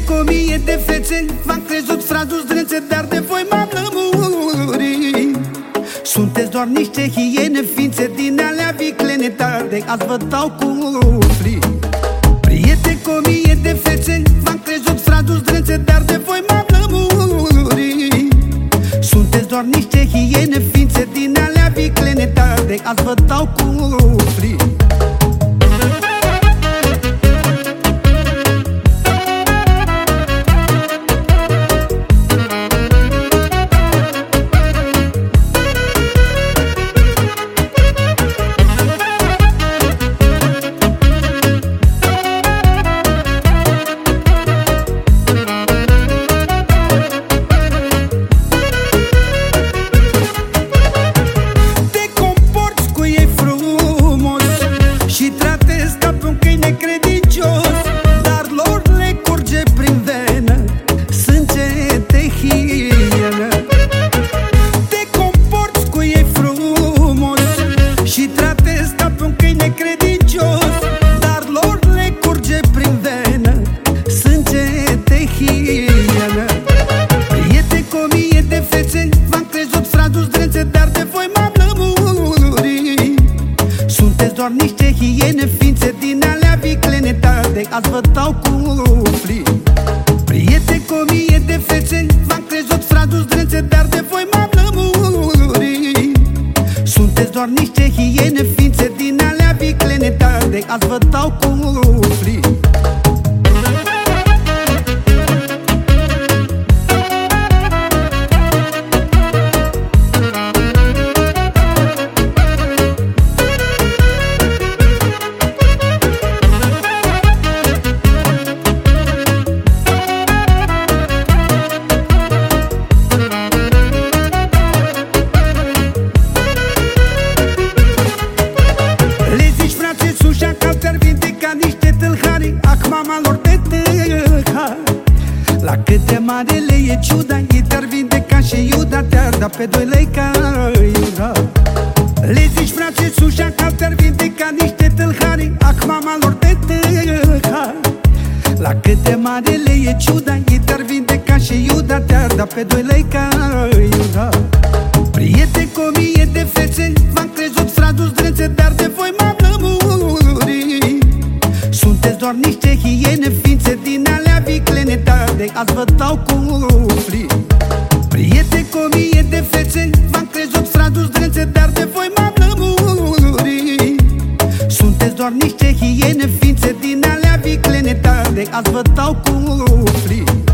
cu 1000 de fețe, v-am crezut frați zdrânțe, dar de voi m-am lămurit. Sunteți doar niște hiene, ființe din alea viclene, dar de azi vă dau cu frig. Prieteni cu 1000 de fețe, v-am crezut frați zdrânțe, dar de voi m-am lămurit. Sunteți doar niște hiene, ființe din alea viclene, dar de azi vă dau cu frig. Doar niște hiene, ființe din alea viclene, dar de azi vă dau cu frig. Prieteni cu 1000 de fețe, v-am crezut frați zdrânțe, dar de voi m-am lămurit. Sunteți doar niște hiene, ființe din alea viclene, dar de azi vă dau cu frig. La cât de mare le e ciuda, ei te-ar vindeca și Iuda te-ar da pe 2 lei ca Iuda. Le zici frate sușa că te-ar vindeca niște tâlhari, ac mama lor te tâlha. La cât de mare le e ciuda, ei te-ar vindeca și Iuda te-ar da pe 2 lei ca Iuda. Prieteni cu 1000 de fețe, v-am crezut frați zdrânțe, dar de voi m-am lămurit. Sunteți doar niște hiene, ființe din alea viclene, dar de azi vă dau cu frig. Prieteni cu 1000 de fețe, v-am crezut frați zdrânțe, dar de voi m-am lămurit. Sunteți doar niște hiene, ființe din alea viclene, dar de azi vă dau cu frig.